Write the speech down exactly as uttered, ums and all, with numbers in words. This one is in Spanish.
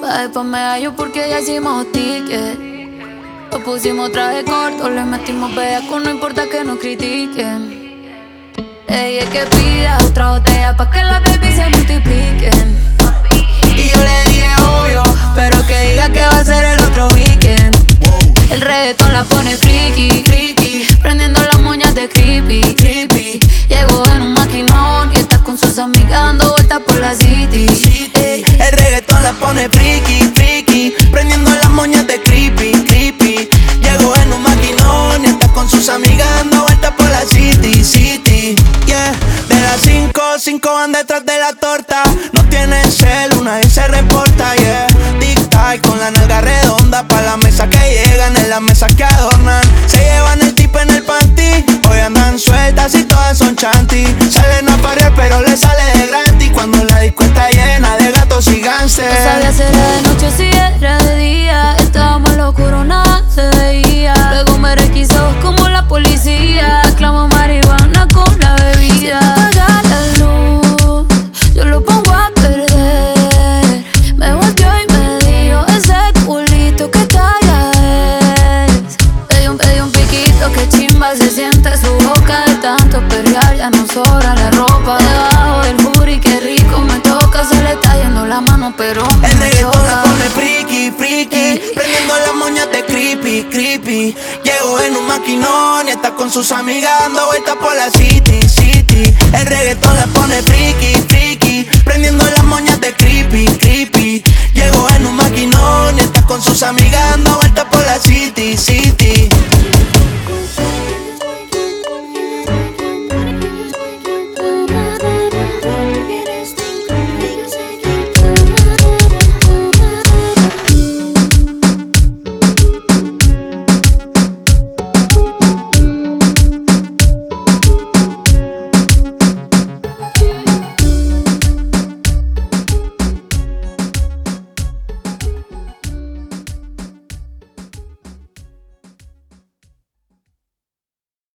Pa' después me hallo porque ya hicimos ticket. Lo pusimos traje corto, le metimos bellaco, no importa que nos critiquen. Ella es que pida otra botella pa' que las baby se multipliquen. Y yo le dije obvio, pero que diga que va a ser el otro weekend. El reggaetón la pone friki, friki, prendiendo las moñas de creepy, creepy. Llegó en un maquinón y está con sus amigas dando vueltas por la city. El reggaetón la pone friki, friki, prendiendo las moñas de creepy, creepy. Llegó en un maquinón y está con sus amigas dando vueltas por la city, city. Yeah, de las cinco, cinco van detrás de la torta. No tienen celu, nadie se reporta, yeah. Tic-tac con la nalga redonda pa' la mesa que llegan, en las mesas que adornan. Se llevan el tip en el panty, hoy andan sueltas y todas son chanty. Salen a parear pero le sale de gratis cuando la disco está llena de gatos y gánster. No sabía si era de noche o si era de día. Estábamos en lo oscuro, nada se veía. Luego me requisó como la policía. Clamo marihuana con la bebida. Apaga la luz, yo lo pongo a perder. Me volteó y me dijo ese culito que talla es. Pedí un, pedí un piquito que chimba se siente su boca de tanto perrear. Ya no sobra la ropa debajo del booty, qué rico me toca. Se le está yendo la mano pero me El reggaetón choca. la pone friki, friki, prendiendo las moñas de creepy, creepy. Llegó en un maquinón y está con sus amigas dando vueltas por la city, city. El reggaetón la pone friki,